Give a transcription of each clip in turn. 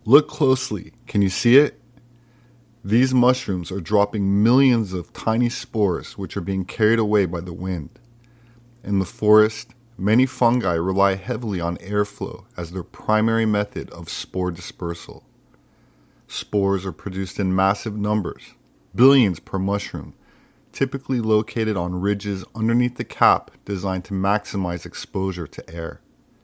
Look closely. Can you see it? These mushrooms are dropping millions of tiny spores which are being carried away by the wind. In the forest, many fungi rely heavily on airflow as their primary method of spore dispersal. Spores are produced in massive numbers, billions per mushroom, typically located on ridges underneath the cap designed to maximize exposure to air.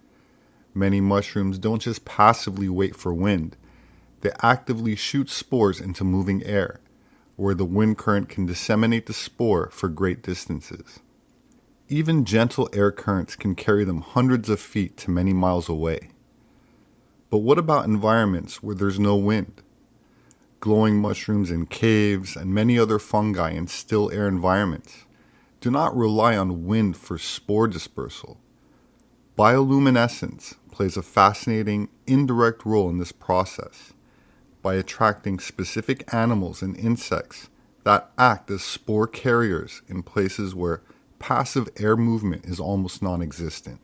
Many mushrooms don't just passively wait for wind, they actively shoot spores into moving air, where the wind current can disseminate the spore for great distances. Even gentle air currents can carry them hundreds of feet to many miles away. But what about environments where there's no wind? Glowing mushrooms in caves and many other fungi in still air environments do not rely on wind for spore dispersal. Bioluminescence plays a fascinating, indirect role in this process by attracting specific animals and insects that act as spore carriers in places where passive air movement is almost non-existent.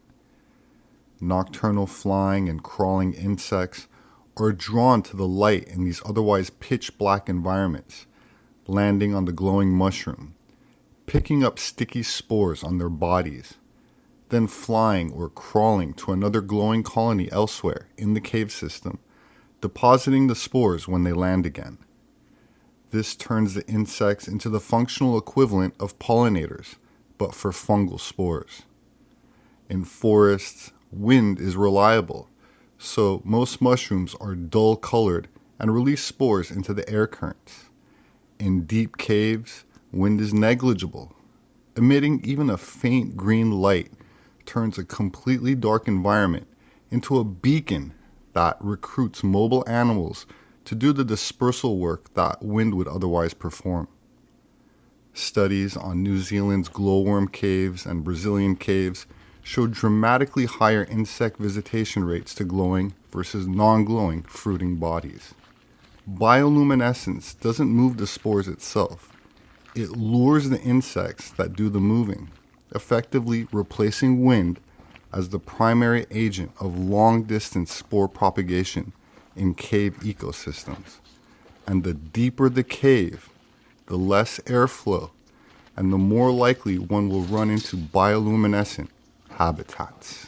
Nocturnal flying and crawling insects are drawn to the light in these otherwise pitch-black environments, landing on the glowing mushroom, picking up sticky spores on their bodies, then flying or crawling to another glowing colony elsewhere in the cave system, depositing the spores when they land again. This turns the insects into the functional equivalent of pollinators, but for fungal spores. In forests, wind is reliable, so most mushrooms are dull-colored and release spores into the air currents. In deep caves, wind is negligible. Emitting even a faint green light turns a completely dark environment into a beacon that recruits mobile animals to do the dispersal work that wind would otherwise perform. Studies on New Zealand's glowworm caves and Brazilian caves show dramatically higher insect visitation rates to glowing versus non-glowing fruiting bodies. Bioluminescence doesn't move the spores itself. It lures the insects that do the moving, effectively replacing wind as the primary agent of long-distance spore propagation in cave ecosystems. And the deeper the cave, the less airflow, and the more likely one will run into bioluminescent habitats.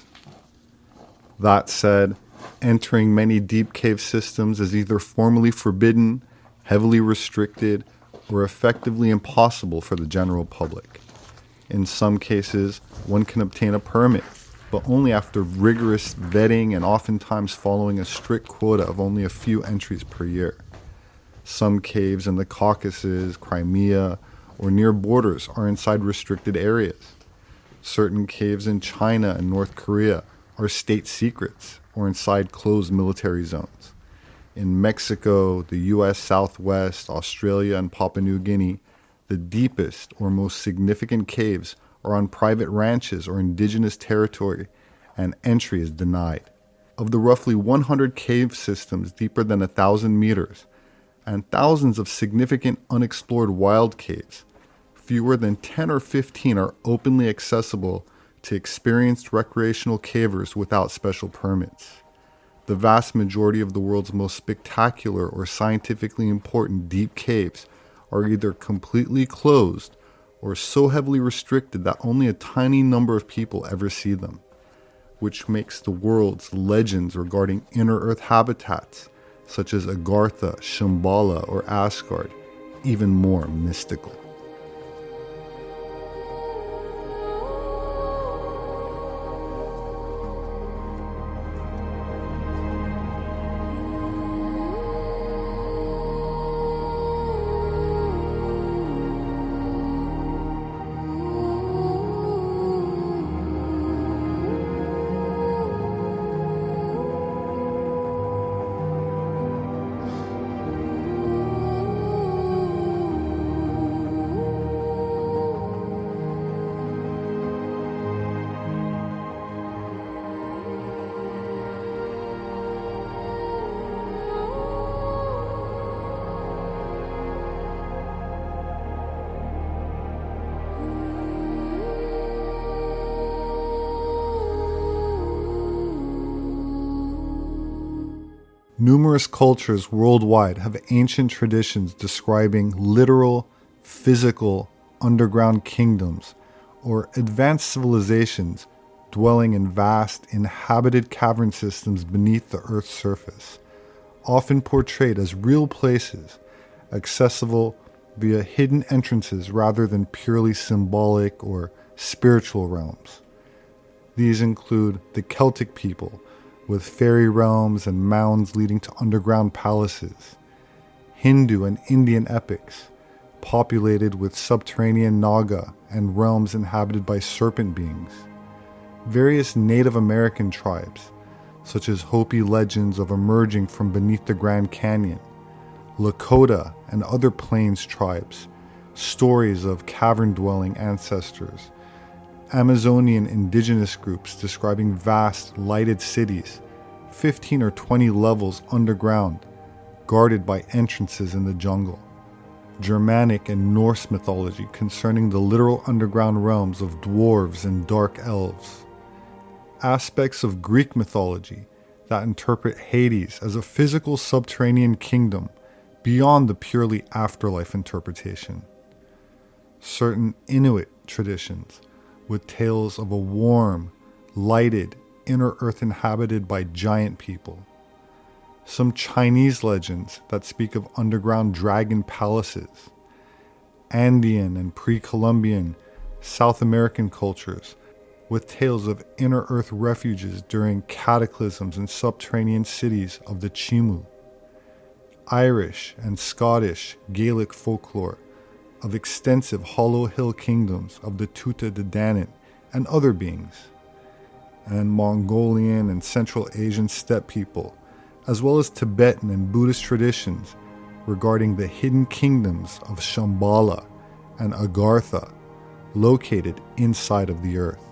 That said, entering many deep cave systems is either formally forbidden, heavily restricted, or effectively impossible for the general public. In some cases, one can obtain a permit, but only after rigorous vetting and oftentimes following a strict quota of only a few entries per year. Some caves in the Caucasus, Crimea, or near borders are inside restricted areas. Certain caves in China and North Korea are state secrets or inside closed military zones. In Mexico, the U.S. Southwest, Australia, and Papua New Guinea, the deepest or most significant caves are on private ranches or indigenous territory, and entry is denied. Of the roughly 100 cave systems deeper than 1,000 meters, and thousands of significant unexplored wild caves, fewer than 10 or 15 are openly accessible to experienced recreational cavers without special permits. The vast majority of the world's most spectacular or scientifically important deep caves are either completely closed or so heavily restricted that only a tiny number of people ever see them, which makes the world's legends regarding inner Earth habitats, such as Agartha, Shambhala, or Asgard, even more mystical. Numerous cultures worldwide have ancient traditions describing literal, physical, underground kingdoms or advanced civilizations dwelling in vast, inhabited cavern systems beneath the Earth's surface, often portrayed as real places, accessible via hidden entrances rather than purely symbolic or spiritual realms. These include the Celtic people, with fairy realms and mounds leading to underground palaces, Hindu and Indian epics, populated with subterranean Naga and realms inhabited by serpent beings, various Native American tribes, such as Hopi legends of emerging from beneath the Grand Canyon, Lakota and other plains tribes, stories of cavern-dwelling ancestors, Amazonian indigenous groups describing vast, lighted cities, 15 or 20 levels underground, guarded by entrances in the jungle, Germanic and Norse mythology concerning the literal underground realms of dwarves and dark elves, aspects of Greek mythology that interpret Hades as a physical subterranean kingdom beyond the purely afterlife interpretation, certain Inuit traditions with tales of a warm, lighted, inner earth inhabited by giant people, some Chinese legends that speak of underground dragon palaces, Andean and pre-Columbian South American cultures with tales of inner earth refuges during cataclysms in subterranean cities of the Chimu, Irish and Scottish Gaelic folklore of extensive hollow hill kingdoms of the Tuatha De Danann and other beings, and Mongolian and Central Asian steppe people, as well as Tibetan and Buddhist traditions regarding the hidden kingdoms of Shambhala and Agartha, located inside of the earth.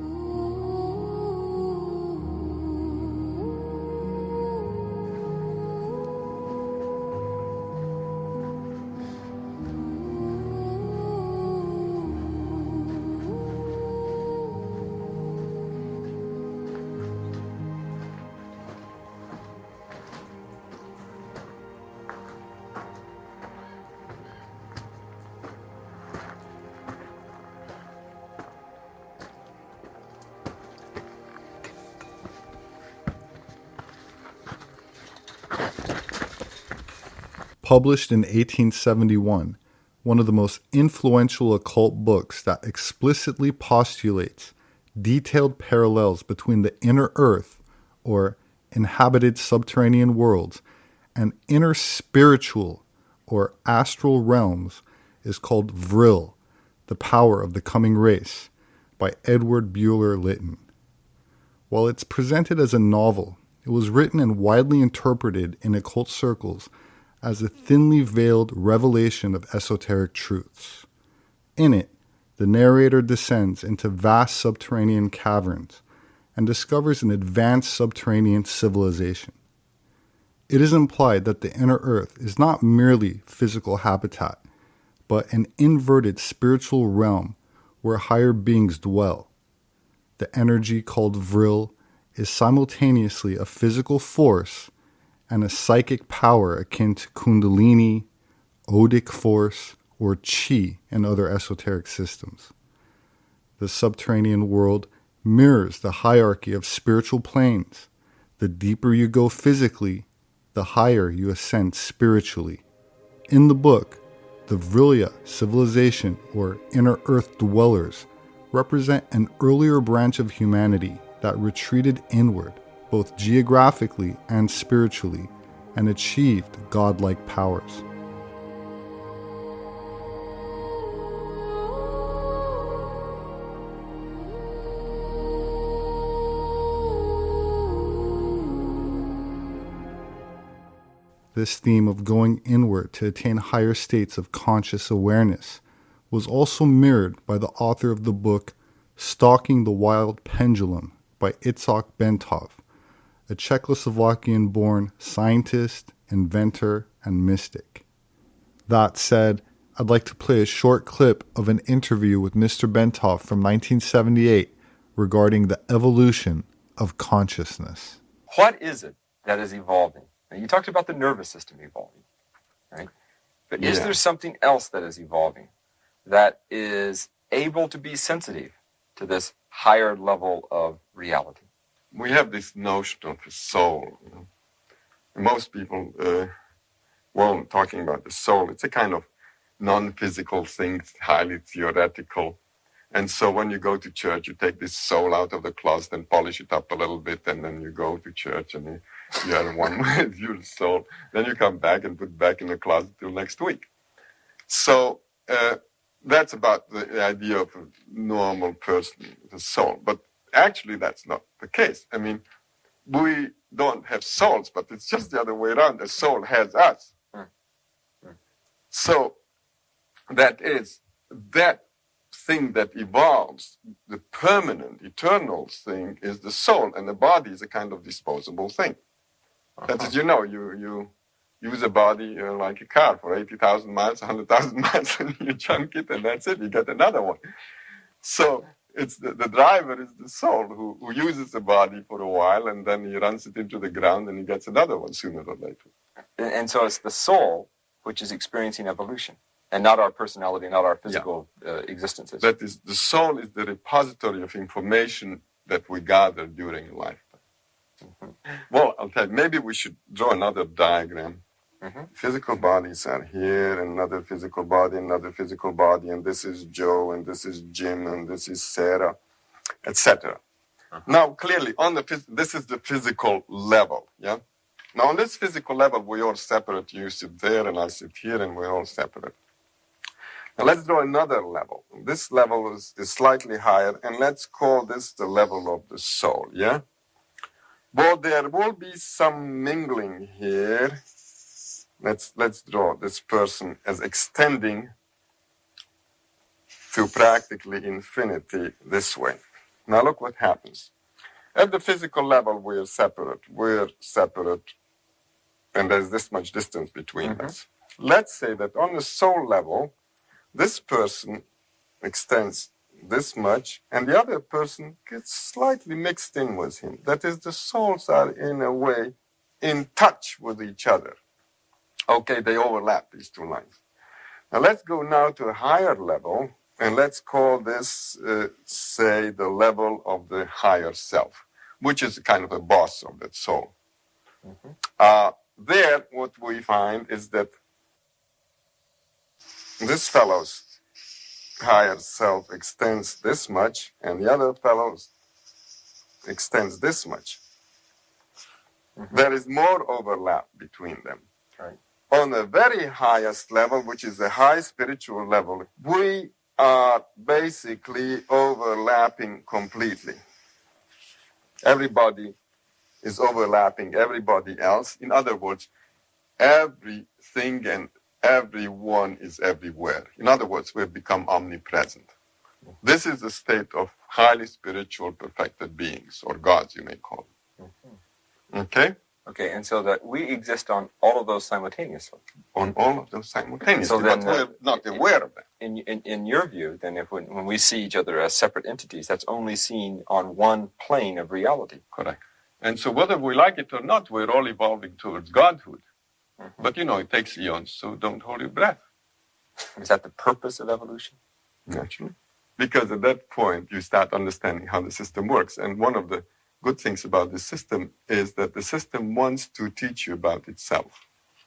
Published in 1871, one of the most influential occult books that explicitly postulates detailed parallels between the inner earth, or inhabited subterranean worlds, and inner spiritual, or astral realms, is called Vril, The Power of the Coming Race, by Edward Buehler Lytton. While it's presented as a novel, it was written and widely interpreted in occult circles as a thinly veiled revelation of esoteric truths. In it, the narrator descends into vast subterranean caverns and discovers an advanced subterranean civilization. It is implied that the inner earth is not merely physical habitat, but an inverted spiritual realm where higher beings dwell. The energy called Vril is simultaneously a physical force and a psychic power akin to Kundalini, Odic force, or Chi in other esoteric systems. The subterranean world mirrors the hierarchy of spiritual planes. The deeper you go physically, the higher you ascend spiritually. In the book, the Vrilya civilization, or inner earth dwellers, represent an earlier branch of humanity that retreated inward, both geographically and spiritually, and achieved godlike powers. This theme of going inward to attain higher states of conscious awareness was also mirrored by the author of the book Stalking the Wild Pendulum by Itzhak Bentov, a Czechoslovakian-born scientist, inventor, and mystic. That said, I'd like to play a short clip of an interview with Mr. Bentov from 1978 regarding the evolution of consciousness. What is it that is evolving? Now, you talked about the nervous system evolving, right? But is there something else that is evolving that is able to be sensitive to this higher level of reality? We have this notion of a soul. You know? Most people weren't talking about the soul. It's a kind of non-physical thing, it's highly theoretical. And so when you go to church, you take this soul out of the closet and polish it up a little bit, and then you go to church and you are one with your soul. Then you come back and put it back in the closet till next week. So that's about the idea of a normal person, the soul. But actually, that's not the case. I mean, we don't have souls, but it's just the other way around. The soul has us. So that is that thing that evolves, the permanent, eternal thing is the soul, and the body is a kind of disposable thing. That is, you know, you use a body like a car for 80,000 miles, 100,000 miles, and you junk it, and that's it, you get another one. So it's the driver is the soul who uses the body for a while, and then he runs it into the ground, and he gets another one sooner or later. And so it's the soul which is experiencing evolution, and not our personality, not our physical existences. That is, the soul is the repository of information that we gather during a lifetime. Well, I'll tell you, maybe we should draw another diagram. Physical bodies are here, another physical body, and this is Joe, and this is Jim, and this is Sarah, etc. Now, clearly, this is the physical level, yeah? Now, on this physical level, we're all separate. You sit there, and I sit here, and we're all separate. Now, let's draw another level. This level is slightly higher, and let's call this the level of the soul, yeah? Well, there will be some mingling here. Let's draw this person as extending to practically infinity this way. Now, look what happens. At the physical level, we're separate, and there's this much distance between us. Let's say that on the soul level, this person extends this much, and the other person gets slightly mixed in with him. That is, the souls are, in a way, in touch with each other. Okay, they overlap, these two lines. Now, let's go now to a higher level, and let's call this, say, the level of the higher self, which is kind of a boss of that soul. There, what we find is that this fellow's higher self extends this much, and the other fellow's extends this much. There is more overlap between them. Right. On the very highest level, which is the high spiritual level, we are basically overlapping completely. Everybody is overlapping everybody else. In other words, everything and everyone is everywhere. In other words, we've become omnipresent. This is the state of highly spiritual perfected beings, or gods, you may call them. Okay? Okay, and so that we exist on all of those simultaneously. On all of those simultaneously, So then, but we're not aware of that. In your view, then, when we see each other as separate entities, that's only seen on one plane of reality. Correct. And so whether we like it or not, we're all evolving towards godhood. But, you know, it takes eons, so don't hold your breath. Is that the purpose of evolution? Naturally. Because at that point, you start understanding how the system works. And one of the good things about the system is that the system wants to teach you about itself.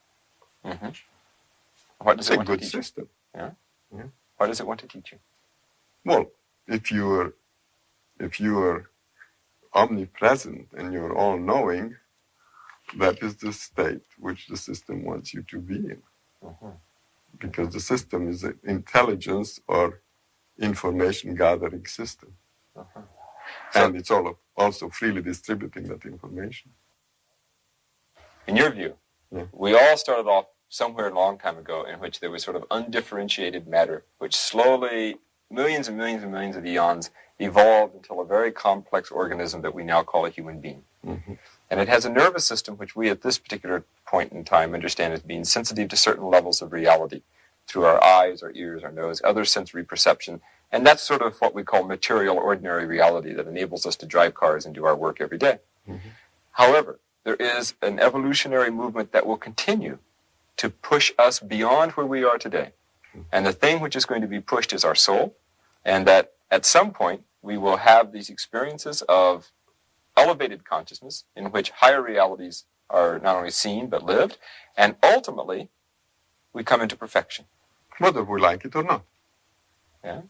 What does It's it a want good to teach you? system. Yeah? Yeah. What does it want to teach you? Well, if you are omnipresent and you're all-knowing, that is the state which the system wants you to be in. Because the system is an intelligence or information gathering system. And it's also freely distributing that information. In your view, we all started off somewhere a long time ago in which there was sort of undifferentiated matter, which slowly, millions and millions and millions of eons, evolved until a very complex organism that we now call a human being. And it has a nervous system which we at this particular point in time understand as being sensitive to certain levels of reality through our eyes, our ears, our nose, other sensory perception. And that's sort of what we call material, ordinary reality that enables us to drive cars and do our work every day. However, there is an evolutionary movement that will continue to push us beyond where we are today. And the thing which is going to be pushed is our soul, and that at some point we will have these experiences of elevated consciousness in which higher realities are not only seen but lived, and ultimately we come into perfection. Whether we like it or not. Yeah?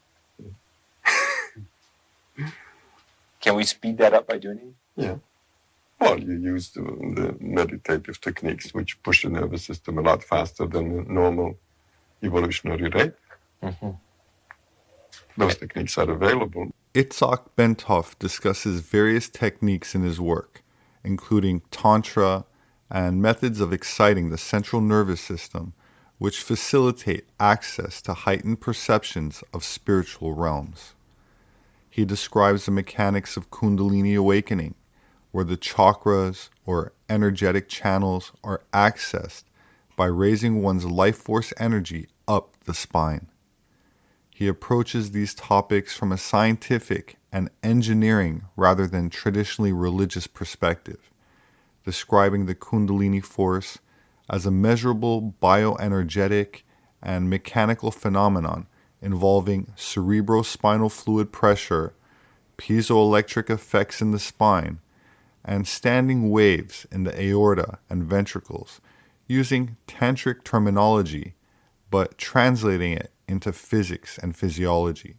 Can we speed that up by doing it? Yeah. Well, you use the meditative techniques which push the nervous system a lot faster than the normal evolutionary rate. Mm-hmm. Those techniques are available. Itzhak Bentov discusses various techniques in his work, including Tantra and methods of exciting the central nervous system, which facilitate access to heightened perceptions of spiritual realms. He describes the mechanics of Kundalini awakening, where the chakras or energetic channels are accessed by raising one's life force energy up the spine. He approaches these topics from a scientific and engineering rather than traditionally religious perspective, describing the Kundalini force as a measurable bioenergetic and mechanical phenomenon involving cerebrospinal fluid pressure, piezoelectric effects in the spine, and standing waves in the aorta and ventricles, using tantric terminology, but translating it into physics and physiology.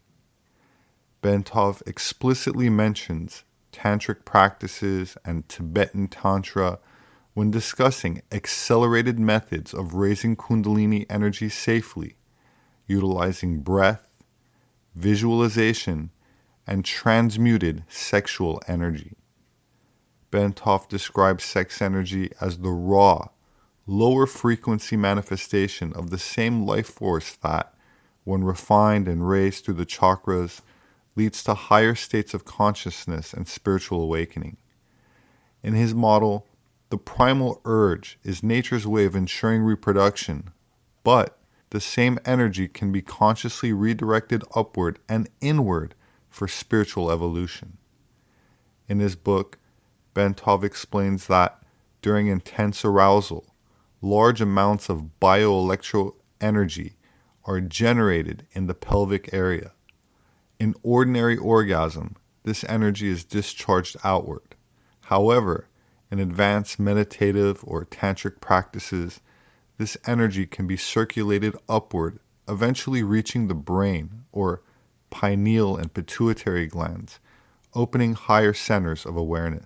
Bentov explicitly mentions tantric practices and Tibetan Tantra when discussing accelerated methods of raising Kundalini energy safely, utilizing breath, visualization, and transmuted sexual energy. Bentov describes sex energy as the raw, lower frequency manifestation of the same life force that, when refined and raised through the chakras, leads to higher states of consciousness and spiritual awakening. In his model, the primal urge is nature's way of ensuring reproduction, but the same energy can be consciously redirected upward and inward for spiritual evolution. In his book, Bentov explains that during intense arousal, large amounts of bioelectro energy are generated in the pelvic area. In ordinary orgasm, this energy is discharged outward. However, in advanced meditative or tantric practices, this energy can be circulated upward, eventually reaching the brain or pineal and pituitary glands, opening higher centers of awareness.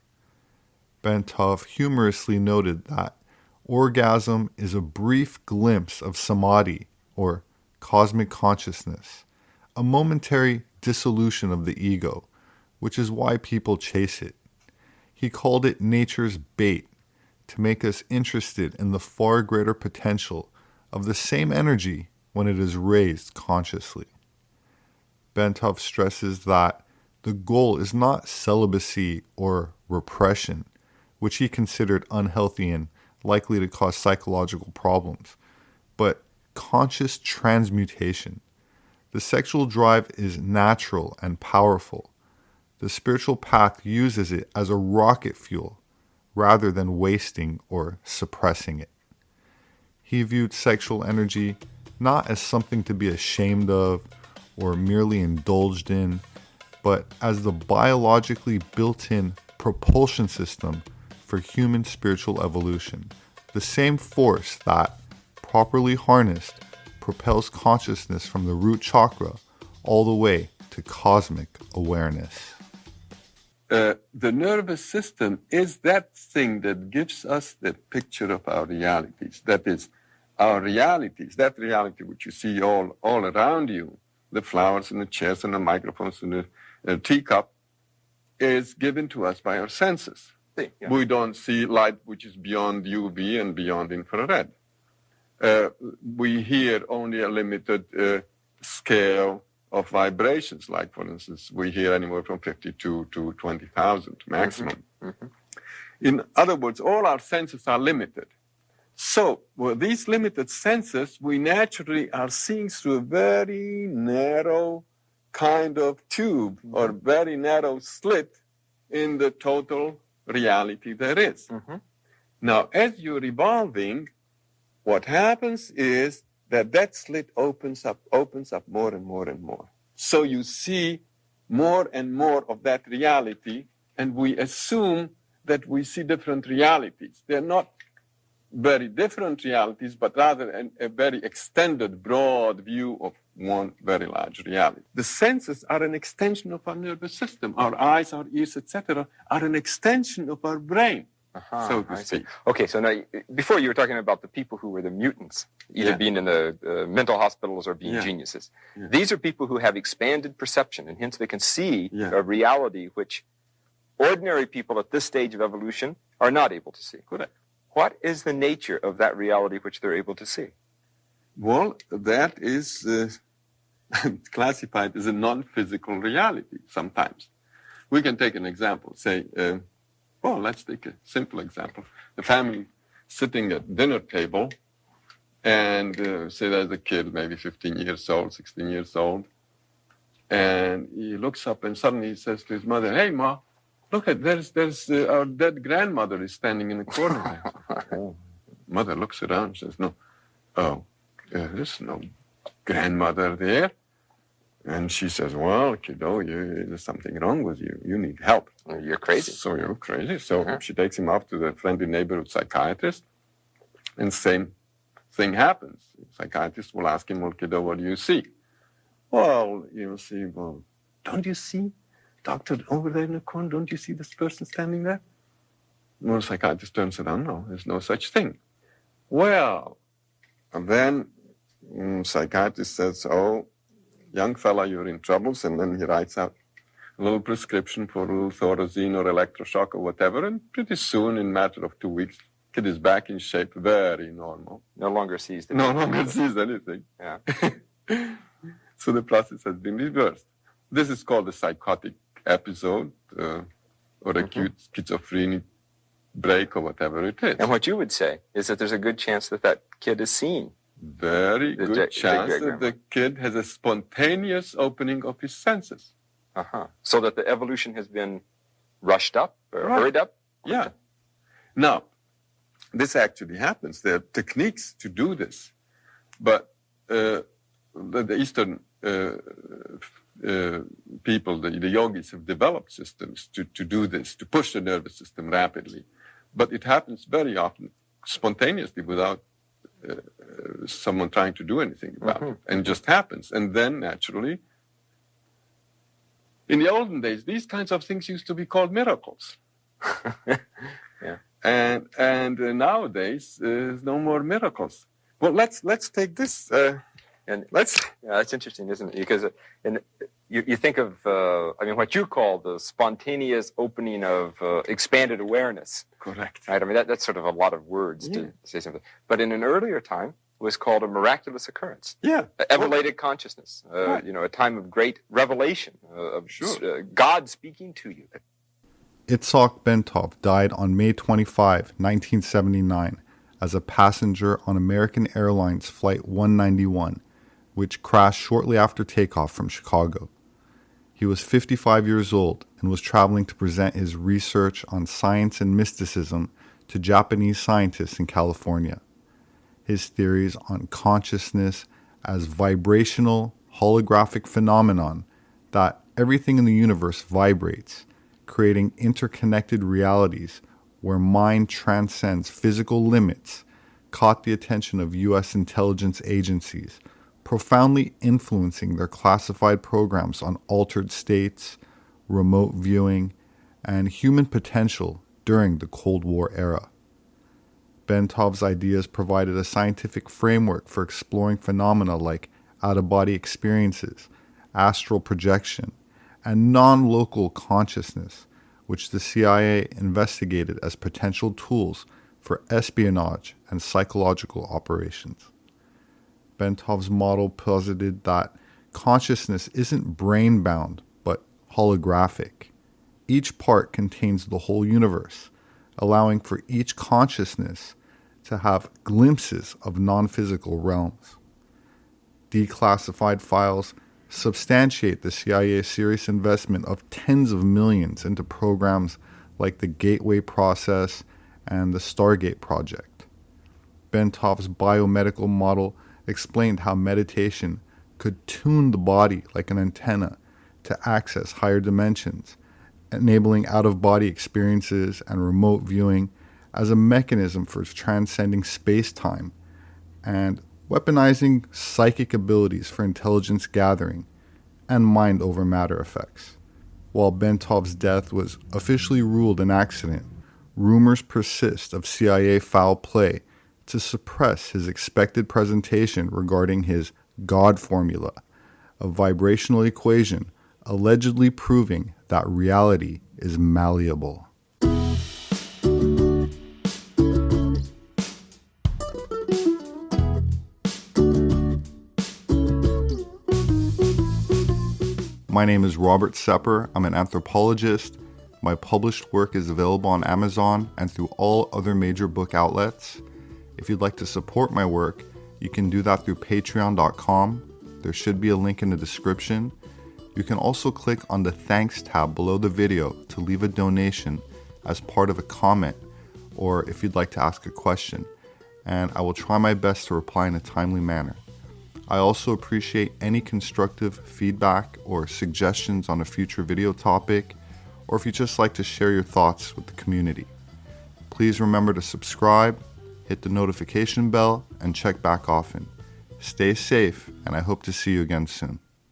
Bentov humorously noted that orgasm is a brief glimpse of samadhi, or cosmic consciousness, a momentary dissolution of the ego, which is why people chase it. He called it nature's bait to make us interested in the far greater potential of the same energy when it is raised consciously. Bentov stresses that the goal is not celibacy or repression, which he considered unhealthy and likely to cause psychological problems, but conscious transmutation. The sexual drive is natural and powerful. The spiritual path uses it as a rocket fuel rather than wasting or suppressing it. He viewed sexual energy not as something to be ashamed of or merely indulged in, but as the biologically built-in propulsion system for human spiritual evolution, the same force that, properly harnessed, propels consciousness from the root chakra all the way to cosmic awareness. The nervous system is that thing that gives us the picture of our realities. That is, our realities, that reality which you see all around you, the flowers and the chairs and the microphones and the teacup, is given to us by our senses. Yeah. We don't see light which is beyond UV and beyond infrared. We hear only a limited scale of vibrations, like, for instance, we hear anywhere from 52 to 20,000 maximum. Mm-hmm. In other words, all our senses are limited. So, with these limited senses, we naturally are seeing through a very narrow kind of tube or very narrow slit in the total reality there is. Now, as you're evolving, what happens is that slit opens up more and more and more. So you see more and more of that reality, and we assume that we see different realities. They're not very different realities, but rather a very extended, broad view of one very large reality. The senses are an extension of our nervous system. Our eyes, our ears, etc., are an extension of our brain, so to speak. Okay, so now, before you were talking about the people who were the mutants, either being in the mental hospitals or being geniuses. These are people who have expanded perception, and hence they can see a reality which ordinary people at this stage of evolution are not able to see. Correct. What is the nature of that reality which they're able to see? Well, that is classified as a non-physical reality sometimes. We can take an example. Say, let's take a simple example. The family sitting at dinner table, and say there's a kid, maybe 15 years old, 16 years old, and he looks up and suddenly he says to his mother, "Hey, Ma, look at there's our dead grandmother is standing in the corner." Mother looks around and says, "No, there's no grandmother there." And she says, "Well, kiddo, there's something wrong with you. You need help. You're crazy." So you're crazy. So she takes him up to the friendly neighborhood psychiatrist, and same thing happens. The psychiatrist will ask him, "Well, kiddo, what do you see?" "Well, you'll see, don't you see, doctor, over there in the corner, don't you see this person standing there?" Well, the psychiatrist turns around, "No, there's no such thing." Well, and then psychiatrist says, "Oh, young fella, you're in troubles," and then he writes out a little prescription for a little Thorazine or electroshock or whatever, and pretty soon, in a matter of 2 weeks, kid is back in shape, very normal. No longer sees anything. Yeah. So the process has been reversed. This is called a psychotic episode or acute schizophrenic break or whatever it is. And what you would say is that there's a good chance that kid is seeing. Very good chance that the kid has a spontaneous opening of his senses. So that the evolution has been rushed up or hurried up? Yeah. Now, this actually happens. There are techniques to do this. But the Eastern people, the yogis, have developed systems to do this, to push the nervous system rapidly. But it happens very often spontaneously without someone trying to do anything about it, and just happens. And then, naturally, in the olden days, these kinds of things used to be called miracles. And nowadays, there's no more miracles. Well, let's take this. That's interesting, isn't it? Because you think of, what you call the spontaneous opening of expanded awareness. Correct. Right? I mean, that's sort of a lot of words to say something. But in an earlier time, it was called a miraculous occurrence. Yeah. Elevated consciousness. Right. A time of great revelation, of God speaking to you. Itzhak Bentov died on May 25, 1979, as a passenger on American Airlines Flight 191, which crashed shortly after takeoff from Chicago. He was 55 years old and was traveling to present his research on science and mysticism to Japanese scientists in California. His theories on consciousness as vibrational, holographic phenomenon that everything in the universe vibrates, creating interconnected realities where mind transcends physical limits, caught the attention of U.S. intelligence agencies, profoundly influencing their classified programs on altered states, remote viewing, and human potential during the Cold War era. Bentov's ideas provided a scientific framework for exploring phenomena like out-of-body experiences, astral projection, and non-local consciousness, which the CIA investigated as potential tools for espionage and psychological operations. Bentov's model posited that consciousness isn't brain-bound, but holographic. Each part contains the whole universe, allowing for each consciousness to have glimpses of non-physical realms. Declassified files substantiate the CIA's serious investment of tens of millions into programs like the Gateway Process and the Stargate Project. Bentoff's biomedical model explained how meditation could tune the body like an antenna to access higher dimensions, enabling out-of-body experiences and remote viewing as a mechanism for transcending space-time, and weaponizing psychic abilities for intelligence gathering and mind-over-matter effects. While Bentoff's death was officially ruled an accident, rumors persist of CIA foul play to suppress his expected presentation regarding his God formula, a vibrational equation allegedly proving that reality is malleable. My name is Robert Sepper. I'm an anthropologist. My published work is available on Amazon and through all other major book outlets. If you'd like to support my work, you can do that through patreon.com. There should be a link in the description. You can also click on the Thanks tab below the video to leave a donation as part of a comment, or if you'd like to ask a question, and I will try my best to reply in a timely manner. I also appreciate any constructive feedback or suggestions on a future video topic, or if you just like to share your thoughts with the community. Please remember to subscribe, hit the notification bell, and check back often. Stay safe, and I hope to see you again soon.